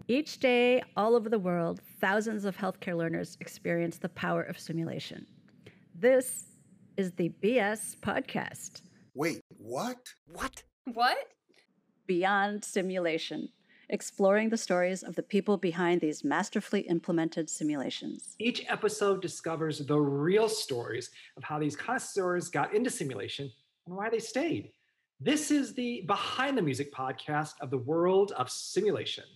Each day, all over the world, thousands of healthcare learners experience the power of simulation. This is the BS Podcast. Wait, what? What? Beyond Simulation, exploring the stories of the people behind these masterfully implemented simulations. Each episode discovers the real stories of how these connoisseurs got into simulation and why they stayed. This is the Behind the Music podcast of the world of simulation.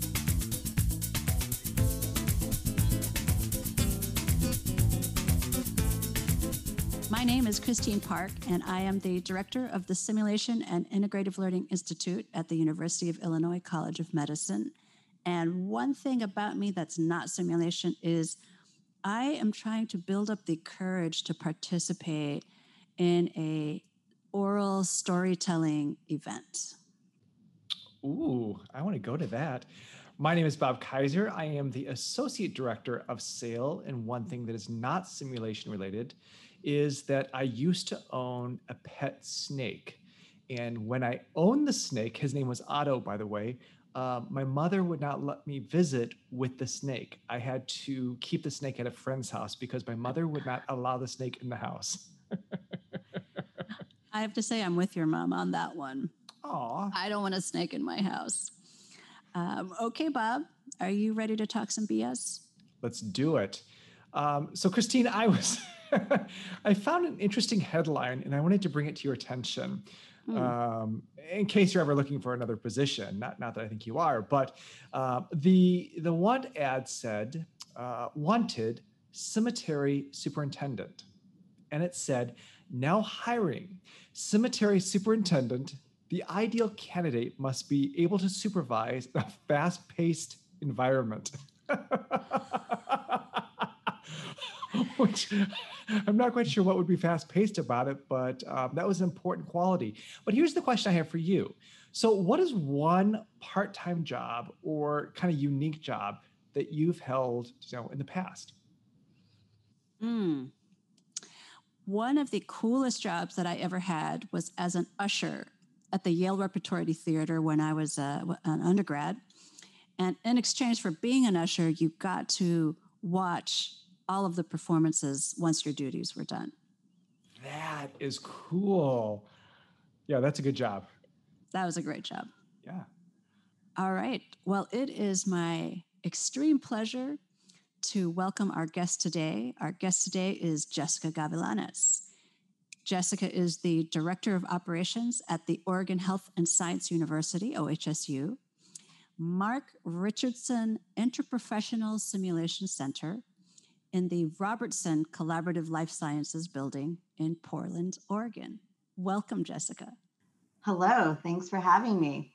My name is Christine Park, and I am the director of the Simulation and Integrative Learning Institute at the University of Illinois College of Medicine. And one thing about me that's not simulation is I am trying to build up the courage to participate in a oral storytelling event. Ooh, I want to go to that. My name is Bob Kaiser. I am the Associate Director of SAIL, and one thing that is not simulation related is that I used to own a pet snake. And when I owned the snake, his name was Otto, by the way, my mother would not let me visit with the snake. I had to keep the snake at a friend's house because my mother would not allow the snake in the house. I have to say I'm with your mom on that one. Aw. I don't want a snake in my house. Okay, Bob, are you ready to talk some BS? Let's do it. So Christine, I found an interesting headline and I wanted to bring it to your attention in case you're ever looking for another position. Not that I think you are, but the one ad said, wanted cemetery superintendent. And it said, now hiring cemetery superintendent. The ideal candidate must be able to supervise a fast-paced environment. Which I'm not quite sure what would be fast-paced about it, but that was an important quality. But here's the question I have for you. So what is one part-time job or kind of unique job that you've held, in the past? One of the coolest jobs that I ever had was as an usher at the Yale Repertory Theater when I was an undergrad. And in exchange for being an usher, you got to watch all of the performances once your duties were done. That is cool. Yeah, that's a good job. That was a great job. Yeah. All right. Well, it is my extreme pleasure to welcome our guest today. Our guest today is Jessica Gavilanes. Jessica is the Director of Operations at the Oregon Health and Science University, OHSU, Mark Richardson Interprofessional Simulation Center in the Robertson Collaborative Life Sciences Building in Portland, Oregon. Welcome, Jessica. Hello, thanks for having me.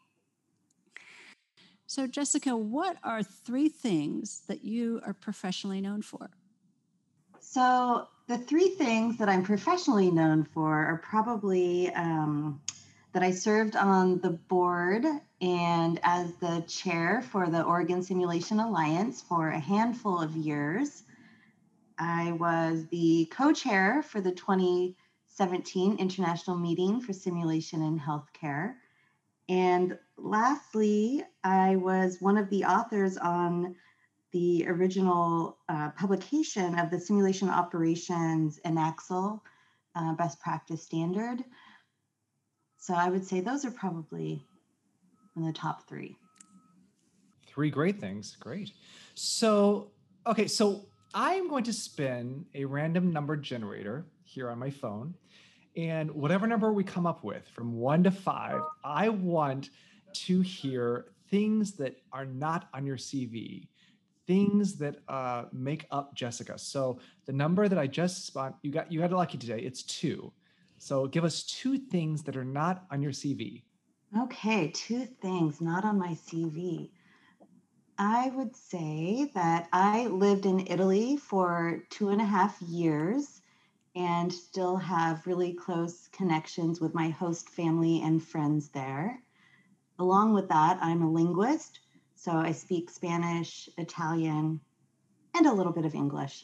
So, Jessica, what are 3 things that you are professionally known for? So the 3 things that I'm professionally known for are probably that I served on the board and as the chair for the Oregon Simulation Alliance for a handful of years. I was the co-chair for the 2017 International Meeting for Simulation in Healthcare. And lastly, I was one of the authors on the original publication of the Simulation Operations and Axle Best Practice Standard. So I would say those are probably in the top 3. 3 great things. Great. So I'm going to spin a random number generator here on my phone. And whatever number we come up with from 1 to 5, I want to hear things that are not on your CV, things that make up Jessica. So the number that I just spun, you got lucky today. It's 2. So give us 2 things that are not on your CV. Okay, 2 things not on my CV. I would say that I lived in Italy for 2.5 years and still have really close connections with my host family and friends there. Along with that, I'm a linguist, so I speak Spanish, Italian, and a little bit of English.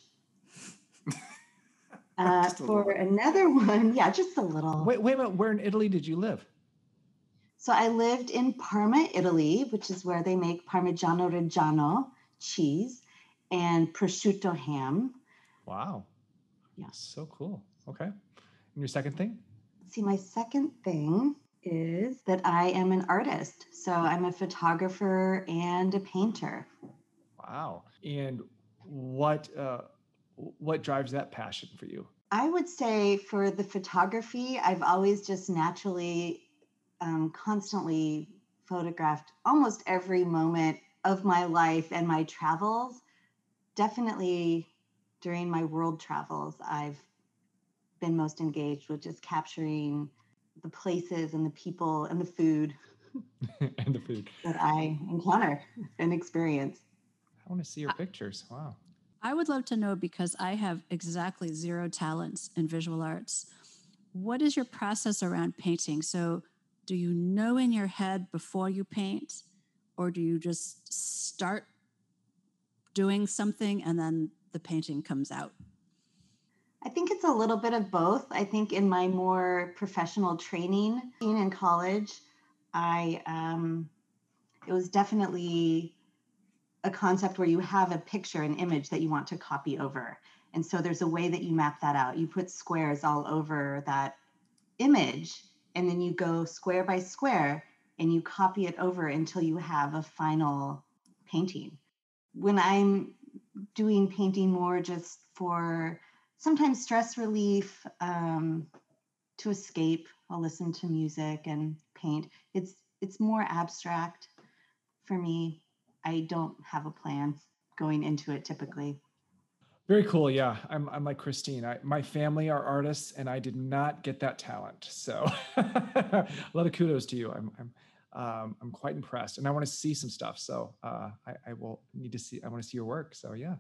For another one, yeah, just a little. Wait a minute, where in Italy did you live? So I lived in Parma, Italy, which is where they make Parmigiano Reggiano cheese and prosciutto ham. Wow. Yeah. So cool. Okay. And your second thing? See, my second thing is that I am an artist. So I'm a photographer and a painter. Wow. And what drives that passion for you? I would say for the photography, I've always just naturally, constantly photographed almost every moment of my life and my travels. Definitely during my world travels, I've been most engaged with just capturing the places and the people and the food And the food. that I encounter and experience. I want to see your pictures. Wow. I would love to know, because I have exactly zero talents in visual arts. What is your process around painting? So, do you know in your head before you paint, or do you just start doing something and then the painting comes out? I think it's a little bit of both. I think in my more professional training in college, it was definitely a concept where you have a picture, an image that you want to copy over. And so there's a way that you map that out. You put squares all over that image, and then you go square by square and you copy it over until you have a final painting. When I'm doing painting more just for sometimes stress relief, to escape, I'll listen to music and paint. It's more abstract for me. I don't have a plan going into it typically. Very cool. Yeah, I'm like Christine. My family are artists, and I did not get that talent. So, a lot of kudos to you. I'm quite impressed, and I want to see some stuff. So, I will need to see. I want to see your work. So, yeah.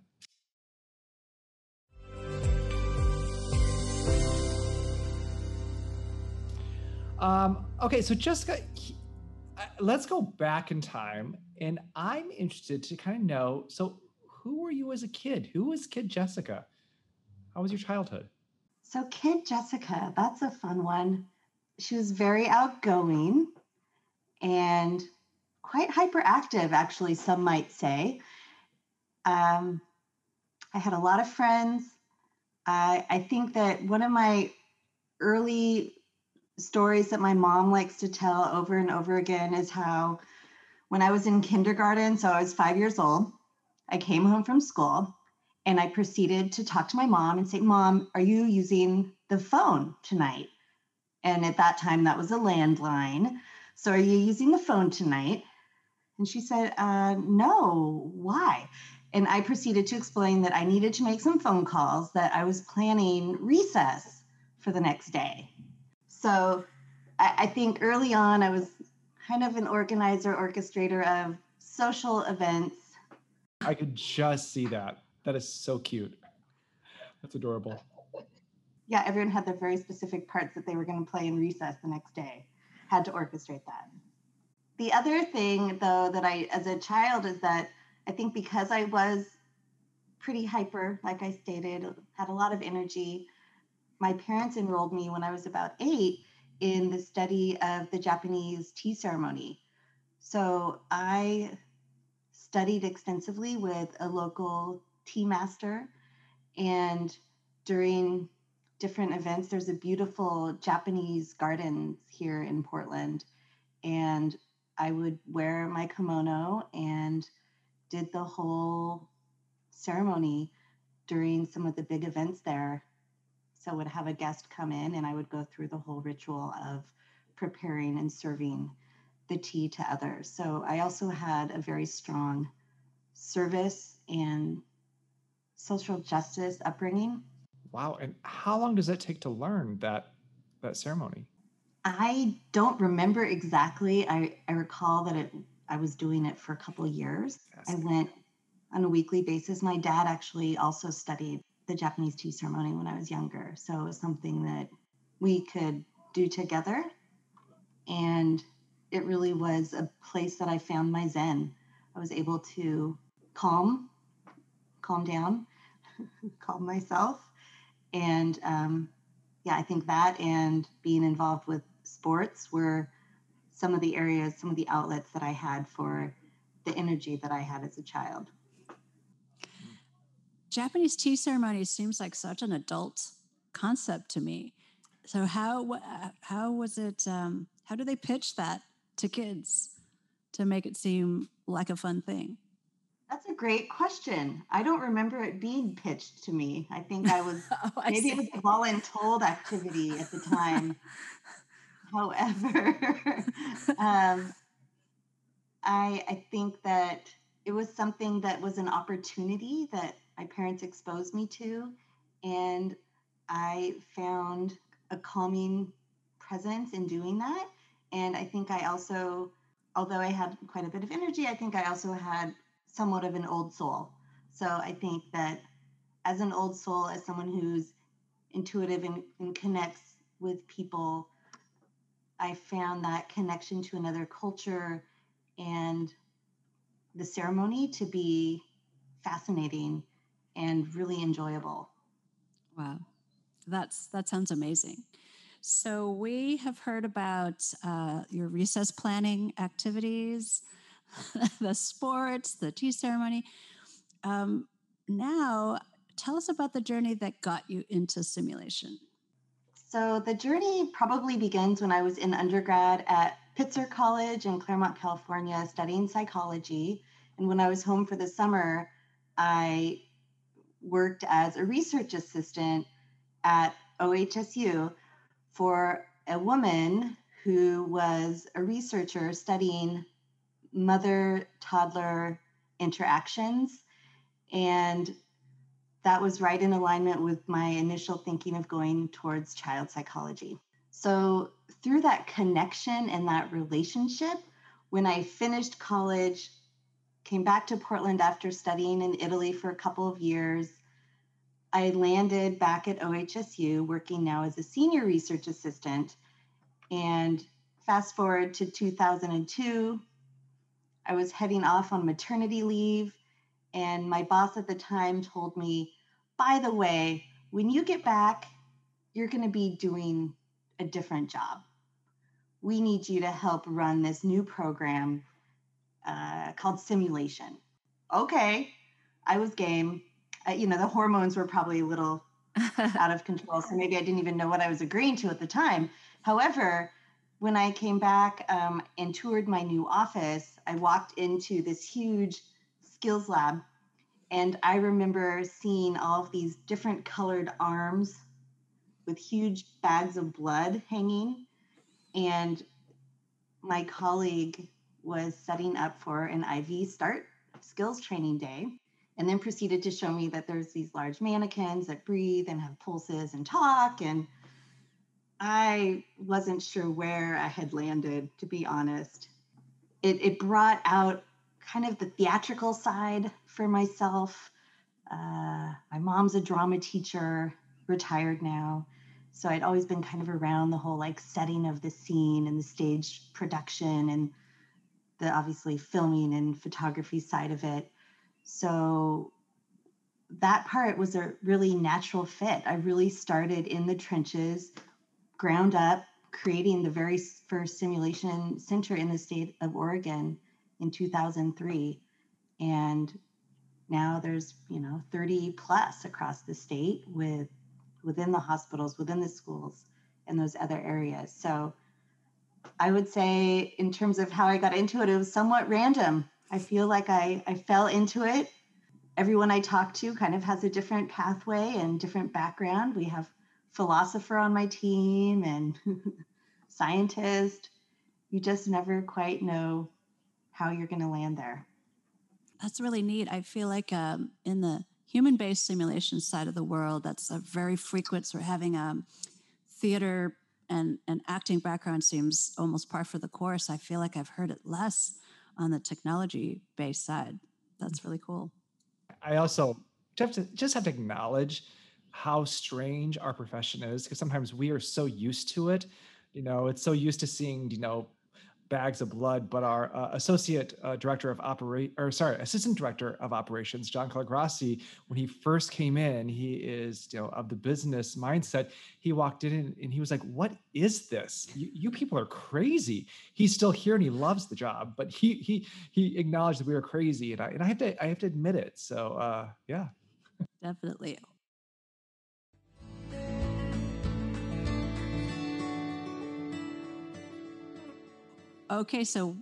Okay, so Jessica, let's go back in time, and I'm interested to kind of know. So, who were you as a kid? Who was Kid Jessica? How was your childhood? So, Kid Jessica, that's a fun one. She was very outgoing and quite hyperactive, actually, some might say. Um, I had a lot of friends. I think that one of my early stories that my mom likes to tell over and over again is how when I was in kindergarten, so I was 5 years old, I came home from school and I proceeded to talk to my mom and say, Mom, are you using the phone tonight? And at that time, that was a landline. So, are you using the phone tonight? And she said, No, why? And I proceeded to explain that I needed to make some phone calls, that I was planning recess for the next day. So I think early on, I was kind of an organizer, orchestrator of social events. I could just see that. That is so cute. That's adorable. Yeah, everyone had their very specific parts that they were going to play in recess the next day. Had to orchestrate that. The other thing, though, that I, as a child, is that I think because I was pretty hyper, like I stated, had a lot of energy, my parents enrolled me when I was about 8 in the study of the Japanese tea ceremony. So I studied extensively with a local tea master, and during different events, there's a beautiful Japanese gardens here in Portland, and I would wear my kimono and did the whole ceremony during some of the big events there. So I would have a guest come in and I would go through the whole ritual of preparing and serving the tea to others. So I also had a very strong service and social justice upbringing. Wow. And how long does that take to learn that ceremony? I don't remember exactly. I recall that I was doing it for a couple of years. I went on a weekly basis. My dad actually also studied the Japanese tea ceremony when I was younger. So it was something that we could do together. And it really was a place that I found my zen. I was able to calm down, calm myself. And yeah, I think that and being involved with sports were some of the areas, some of the outlets that I had for the energy that I had as a child. Japanese tea ceremony seems like such an adult concept to me. So how was it? How do they pitch that to kids to make it seem like a fun thing? That's a great question. I don't remember it being pitched to me. I think maybe it was a voluntold activity at the time. However, I think that it was something that was an opportunity that my parents exposed me to, and I found a calming presence in doing that. And I think I also, although I had quite a bit of energy, I think I also had somewhat of an old soul. So I think that as an old soul, as someone who's intuitive and connects with people, I found that connection to another culture and the ceremony to be fascinating and really enjoyable. Wow, that sounds amazing. So we have heard about your recess planning activities, the sports, the tea ceremony. Now, tell us about the journey that got you into simulation. So the journey probably begins when I was in undergrad at Pitzer College in Claremont, California, studying psychology. And when I was home for the summer, I worked as a research assistant at OHSU for a woman who was a researcher studying mother-toddler interactions. And that was right in alignment with my initial thinking of going towards child psychology. So through that connection and that relationship, when I finished college, came back to Portland after studying in Italy for a couple of years, I landed back at OHSU working now as a senior research assistant. And fast forward to 2002, I was heading off on maternity leave. And my boss at the time told me, by the way, when you get back, you're going to be doing a different job. We need you to help run this new program called Simulation. Okay, I was game. The hormones were probably a little out of control, so maybe I didn't even know what I was agreeing to at the time. However, when I came back and toured my new office, I walked into this huge skills lab, and I remember seeing all of these different colored arms with huge bags of blood hanging. And my colleague was setting up for an IV start skills training day, and then proceeded to show me that there's these large mannequins that breathe and have pulses and talk. And I wasn't sure where I had landed, to be honest. It brought out kind of the theatrical side for myself. My mom's a drama teacher, retired now. So I'd always been kind of around the whole setting of the scene and the stage production and the obviously filming and photography side of it. So that part was a really natural fit. I really started in the trenches, ground up, creating the very first simulation center in the state of Oregon in 2003. And now there's 30 plus across the state within the hospitals, within the schools, and those other areas. So I would say in terms of how I got into it, it was somewhat random. I feel like I fell into it. Everyone I talk to kind of has a different pathway and different background. We have philosopher on my team and scientist. You just never quite know how you're going to land there. That's really neat. I feel like in the human-based simulation side of the world, that's a very frequent. So having theater and acting background seems almost par for the course. I feel like I've heard it less on the technology-based side. That's really cool. I also have to acknowledge how strange our profession is, because sometimes we are so used to it. It's so used to seeing, bags of blood, but our assistant director of operations, John Calagrassi, when he first came in, he is, of the business mindset. He walked in and he was like, "What is this? You people are crazy." He's still here and he loves the job, but he acknowledged that we were crazy, and I have to admit it. So yeah, Definitely. Okay, so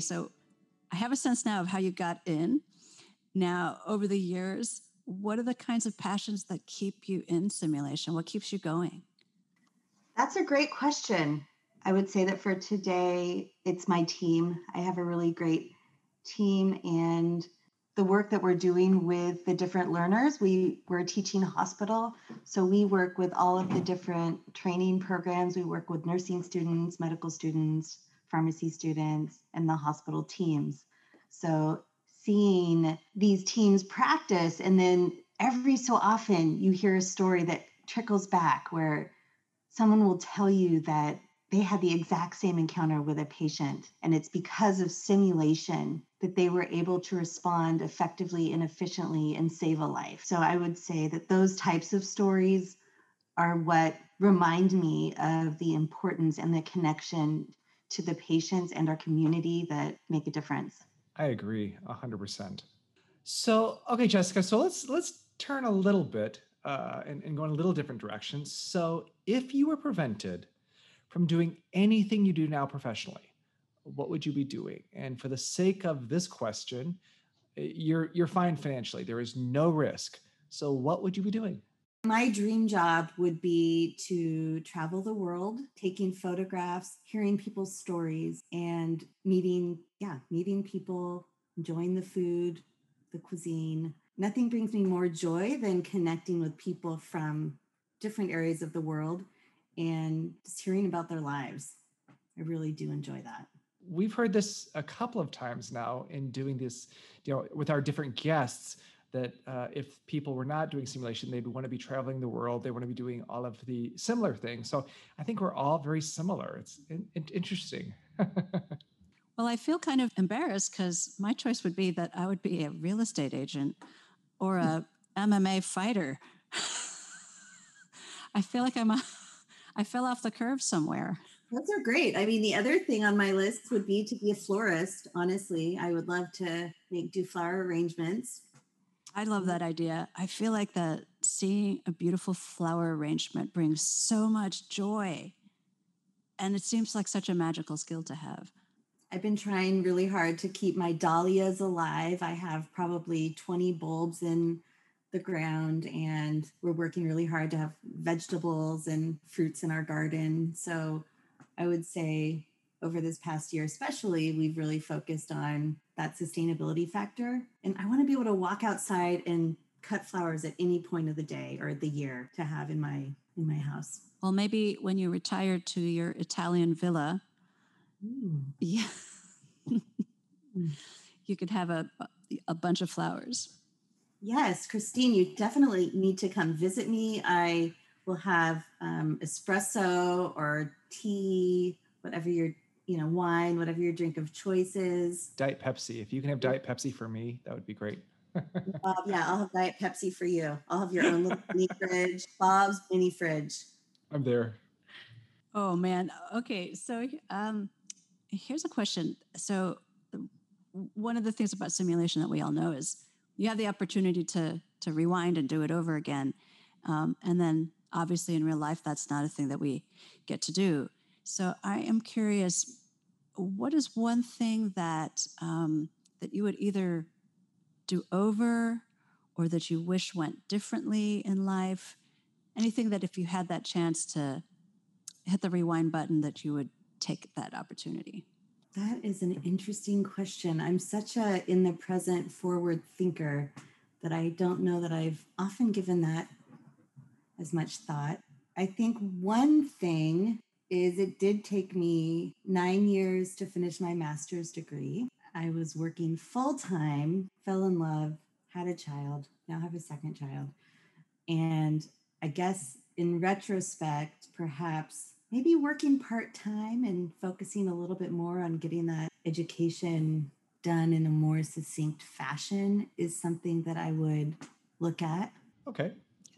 I have a sense now of how you got in. Now, over the years, what are the kinds of passions that keep you in simulation? What keeps you going? That's a great question. I would say that for today, it's my team. I have a really great team, and the work that we're doing with the different learners. We're a teaching hospital, so we work with all of the different training programs. We work with nursing students, medical students, pharmacy students, and the hospital teams. So seeing these teams practice, and then every so often you hear a story that trickles back where someone will tell you that they had the exact same encounter with a patient, and it's because of simulation that they were able to respond effectively and efficiently and save a life. So I would say that those types of stories are what remind me of the importance and the connection to the patients and our community that make a difference. I agree 100%. So, okay, Jessica, so let's turn a little bit and go in a little different direction. So if you were prevented from doing anything you do now professionally, what would you be doing? And for the sake of this question, you're fine financially. There is no risk. So what would you be doing? My dream job would be to travel the world, taking photographs, hearing people's stories, and meeting people, enjoying the food, the cuisine. Nothing brings me more joy than connecting with people from different areas of the world and just hearing about their lives. I really do enjoy that. We've heard this a couple of times now in doing this, with our different guests, that if people were not doing simulation, they'd want to be traveling the world. They want to be doing all of the similar things. So I think we're all very similar. It's interesting. Well, I feel kind of embarrassed because my choice would be that I would be a real estate agent or a MMA fighter. I feel like I fell off the curve somewhere. Those are great. I mean, the other thing on my list would be to be a florist. Honestly, I would love to do flower arrangements. I love that idea. I feel like that seeing a beautiful flower arrangement brings so much joy. And it seems like such a magical skill to have. I've been trying really hard to keep my dahlias alive. I have probably 20 bulbs in the ground, and we're working really hard to have vegetables and fruits in our garden. So I would say over this past year, especially, we've really focused on that sustainability factor. And I want to be able to walk outside and cut flowers at any point of the day or the year to have in my house. Well, maybe when you retire to your Italian villa, yeah, you could have a bunch of flowers. Yes, Christine, you definitely need to come visit me. I will have espresso or tea, whatever your, wine, whatever your drink of choice is. Diet Pepsi. If you can have Diet Pepsi for me, that would be great. Yeah, I'll have Diet Pepsi for you. I'll have your own little mini fridge, Bob's mini fridge. I'm there. Oh, man. Okay. So here's a question. So one of the things about simulation that we all know is you have the opportunity to rewind and do it over again. And then obviously in real life, that's not a thing that we get to do. So I am curious, what is one thing that that you would either do over or that you wish went differently in life? Anything that if you had that chance to hit the rewind button that you would take that opportunity? That is an interesting question. I'm such a in the present forward thinker that I don't know that I've often given that as much thought. I think one thing is it did take me 9 years to finish my master's degree. I was working full time, fell in love, had a child, now have a second child. And I guess in retrospect, perhaps maybe working part-time and focusing a little bit more on getting that education done in a more succinct fashion is something that I would look at. Okay.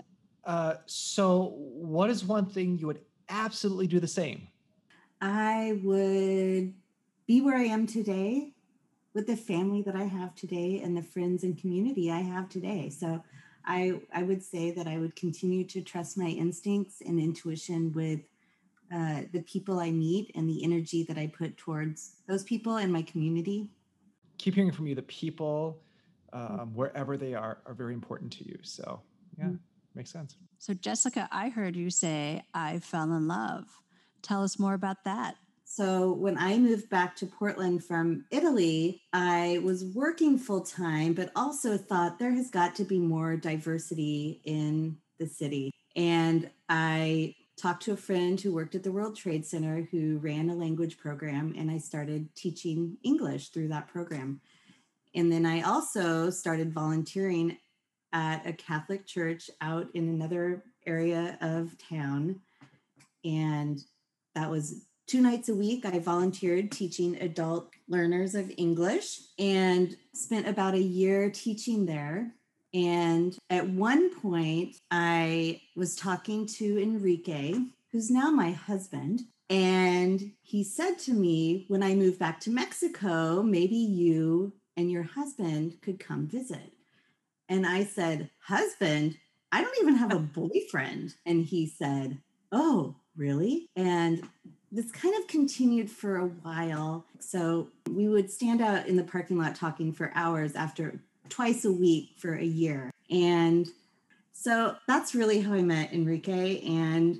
So what is one thing you would absolutely do the same? I would be where I am today with the family that I have today and the friends and community I have today. So I would say that I would continue to trust my instincts and intuition with the people I meet and the energy that I put towards those people and my community. Keep hearing from you. The people, wherever they are very important to you. So yeah, makes sense. So Jessica, I heard you say, I fell in love. Tell us more about that. So when I moved back to Portland from Italy, I was working full time, but also thought there has got to be more diversity in the city. And I talked to a friend who worked at the World Trade Center who ran a language program, and I started teaching English through that program. And then I also started volunteering at a Catholic church out in another area of town. And that was 2 nights a week. I volunteered teaching adult learners of English and spent about a year teaching there. And at one point, I was talking to Enrique, who's now my husband. And he said to me, when I moved back to Mexico, maybe you and your husband could come visit. And I said, husband? I don't even have a boyfriend. And he said, oh, really? And this kind of continued for a while. So we would stand out in the parking lot talking for hours after twice a week for a year. And so that's really how I met Enrique. And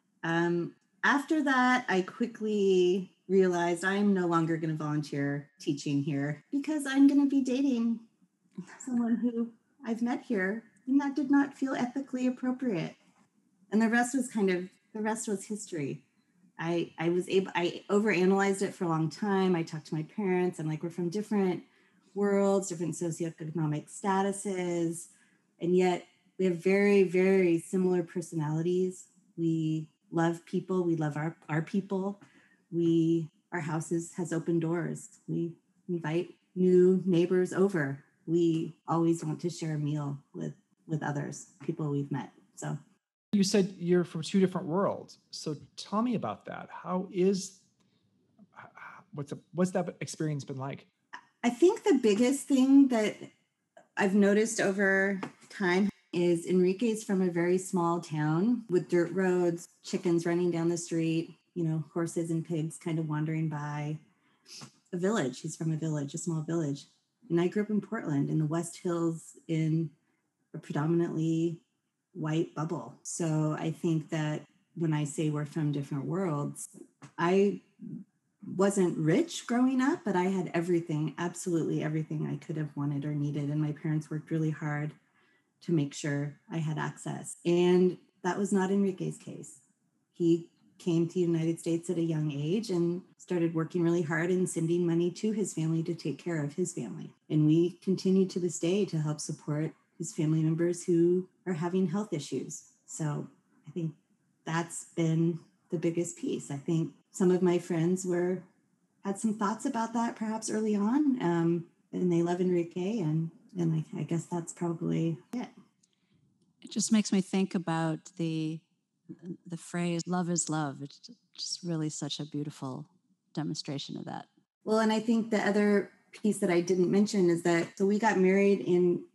after that, I quickly realized I'm no longer going to volunteer teaching here because I'm going to be dating someone who I've met here, and that did not feel ethically appropriate. And the rest was history. I overanalyzed it for a long time. I talked to my parents. I'm like, we're from different worlds, different socioeconomic statuses, and yet we have very, very similar personalities. We love people. We love our people. Our houses has open doors. We invite new neighbors over. We always want to share a meal with others, people we've met. So you said you're from 2 different worlds. So tell me about that. What's that experience been like? I think the biggest thing that I've noticed over time is Enrique's from a very small town with dirt roads, chickens running down the street, horses and pigs kind of wandering by. A village. He's from a small village. And I grew up in Portland in the West Hills in a predominantly white bubble. So I think that when I say we're from different worlds, I wasn't rich growing up, but I had everything, absolutely everything I could have wanted or needed. And my parents worked really hard to make sure I had access. And that was not Enrique's case. He came to the United States at a young age and started working really hard and sending money to his family to take care of his family. And we continue to this day to help support his family members who are having health issues. So I think that's been the biggest piece. I think some of my friends had some thoughts about that perhaps early on, and they love Enrique, and I guess that's probably it. It just makes me think about the phrase "love is love." It's just really such a beautiful demonstration of that. Well, and I think the other piece that I didn't mention is that, so we got married in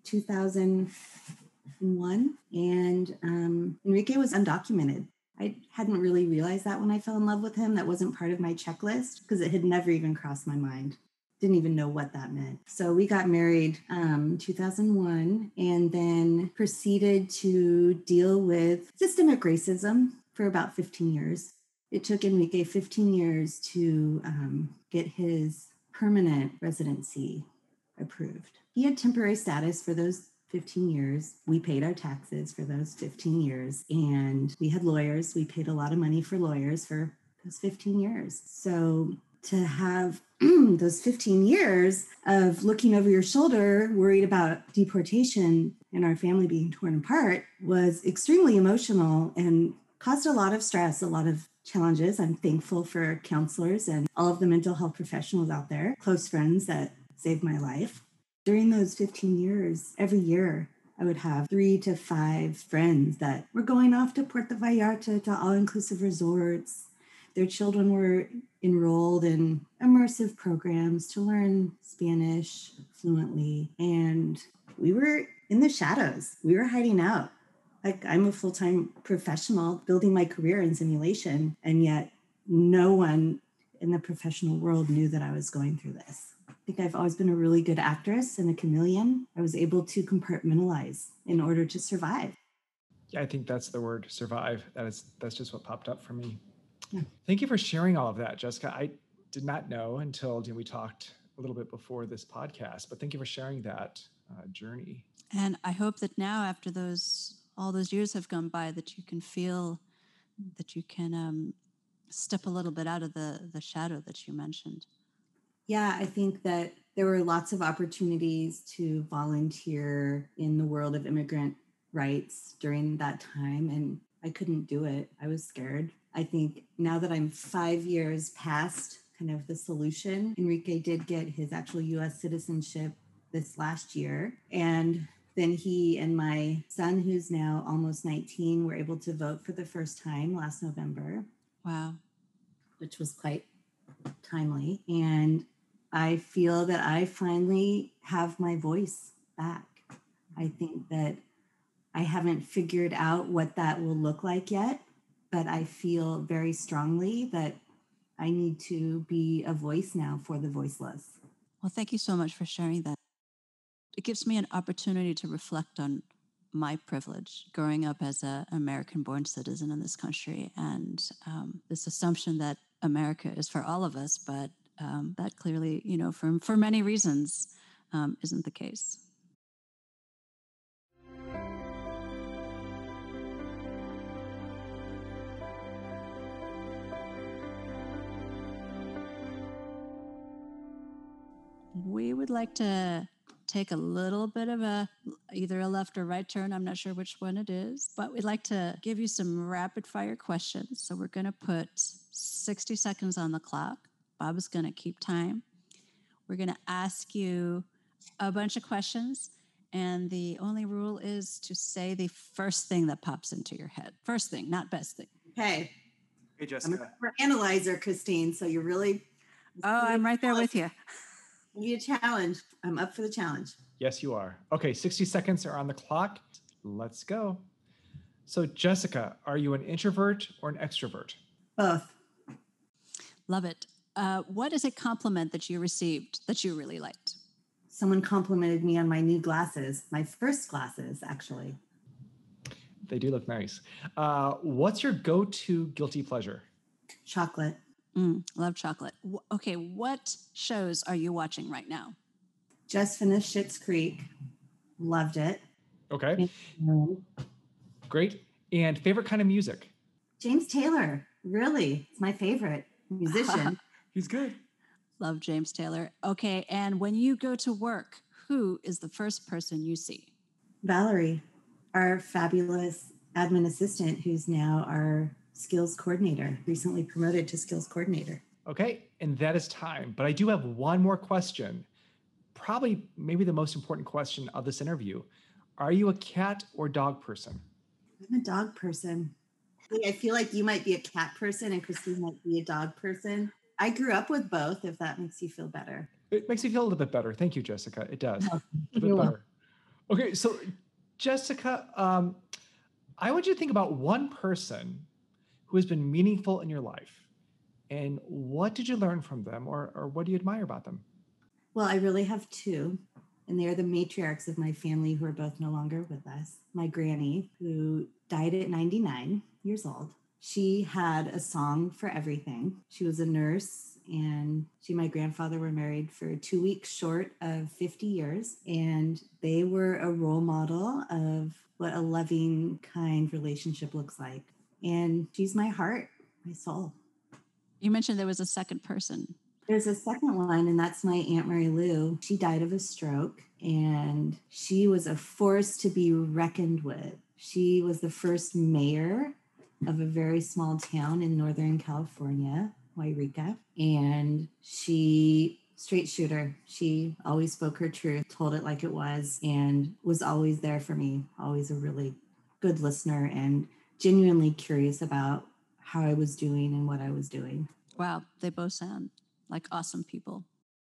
2001, and Enrique was undocumented. I hadn't really realized that when I fell in love with him. That wasn't part of my checklist because it had never even crossed my mind. Didn't even know what that meant. So we got married 2001 and then proceeded to deal with systemic racism for about 15 years. It took Enrique 15 years to get his permanent residency approved. He had temporary status for those 15 years. We paid our taxes for those 15 years, and we had lawyers. We paid a lot of money for lawyers for those 15 years. So to have those 15 years of looking over your shoulder, worried about deportation and our family being torn apart, was extremely emotional and caused a lot of stress, a lot of challenges. I'm thankful for counselors and all of the mental health professionals out there, close friends that saved my life. During those 15 years, every year, I would have 3 to 5 friends that were going off to Puerto Vallarta to all-inclusive resorts. Their children were enrolled in immersive programs to learn Spanish fluently. And we were in the shadows. We were hiding out. Like, I'm a full-time professional building my career in simulation, and yet no one in the professional world knew that I was going through this. I think I've always been a really good actress and a chameleon. I was able to compartmentalize in order to survive. Yeah, I think that's the word, survive. That's just what popped up for me. Yeah. Thank you for sharing all of that, Jessica. I did not know until we talked a little bit before this podcast, but thank you for sharing that journey. And I hope that now, after all those years have gone by, that you can feel that you can step a little bit out of the shadow that you mentioned. Yeah, I think that there were lots of opportunities to volunteer in the world of immigrant rights during that time, and I couldn't do it. I was scared. I think now that I'm 5 years past kind of the solution, Enrique did get his actual U.S. citizenship this last year. And then he and my son, who's now almost 19, were able to vote for the first time last November. Wow. Which was quite timely. And I feel that I finally have my voice back. I think that I haven't figured out what that will look like yet, but I feel very strongly that I need to be a voice now for the voiceless. Well, thank you so much for sharing that. It gives me an opportunity to reflect on my privilege growing up as an American-born citizen in this country, and this assumption that America is for all of us, but that clearly, for many reasons, isn't the case. We would like to take a little bit of either a left or right turn. I'm not sure which one it is, but we'd like to give you some rapid fire questions. So we're going to put 60 seconds on the clock. Bob is going to keep time. We're going to ask you a bunch of questions, and the only rule is to say the first thing that pops into your head. First thing, not best thing. Okay. Hey, Jessica. I'm an analyzer, Christine, so you're really... Oh, I'm right there with you. Give you a challenge. I'm up for the challenge. Yes, you are. Okay, 60 seconds are on the clock. Let's go. So, Jessica, are you an introvert or an extrovert? Both. Love it. What is a compliment that you received that you really liked? Someone complimented me on my new glasses, my first glasses, actually. They do look nice. What's your go-to guilty pleasure? Chocolate. Love chocolate. Okay, what shows are you watching right now? Just finished Schitt's Creek. Loved it. Okay. Great. And favorite kind of music? James Taylor. Really. It's my favorite musician. He's good. Love James Taylor. Okay, and when you go to work, who is the first person you see? Valerie, our fabulous admin assistant, who's now our skills coordinator, recently promoted to skills coordinator. Okay, and that is time. But I do have one more question. Maybe the most important question of this interview. Are you a cat or dog person? I'm a dog person. I feel like you might be a cat person and Christine might be a dog person. I grew up with both, if that makes you feel better. It makes me feel a little bit better. Thank you, Jessica. It does. A bit You're better. Okay, so Jessica, I want you to think about one person who has been meaningful in your life. And what did you learn from them, or what do you admire about them? Well, I really have two, and they're the matriarchs of my family who are both no longer with us. My granny, who died at 99 years old. She had a song for everything. She was a nurse, and she and my grandfather were married for 2 weeks short of 50 years. And they were a role model of what a loving, kind relationship looks like. And she's my heart, my soul. You mentioned there was a second person. There's a second one, and that's my Aunt Mary Lou. She died of a stroke, and she was a force to be reckoned with. She was the first mayor of a very small town in Northern California, Wairika. And she, straight shooter, she always spoke her truth, told it like it was, and was always there for me, always a really good listener and genuinely curious about how I was doing and what I was doing. Wow, they both sound like awesome people.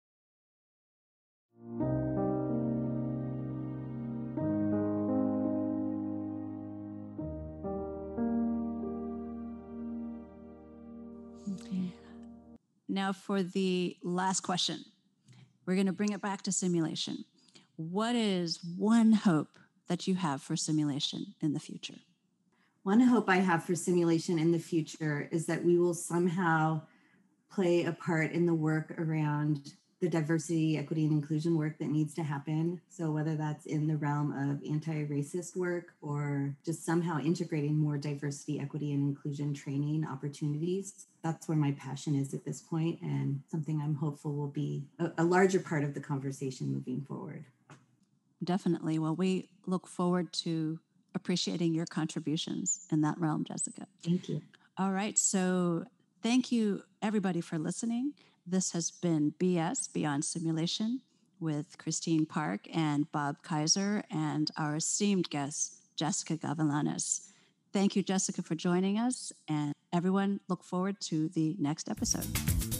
Now for the last question. We're going to bring it back to simulation. What is one hope that you have for simulation in the future? One hope I have for simulation in the future is that we will somehow play a part in the work around the diversity, equity, and inclusion work that needs to happen. So whether that's in the realm of anti-racist work or just somehow integrating more diversity, equity, and inclusion training opportunities, that's where my passion is at this point, and something I'm hopeful will be a larger part of the conversation moving forward. Definitely. Well, we look forward to appreciating your contributions in that realm, Jessica. Thank you. All right. So thank you, everybody, for listening. This has been BS, Beyond Simulation, with Christine Park and Bob Kaiser and our esteemed guest, Jessica Gavilanes. Thank you, Jessica, for joining us. And everyone, look forward to the next episode.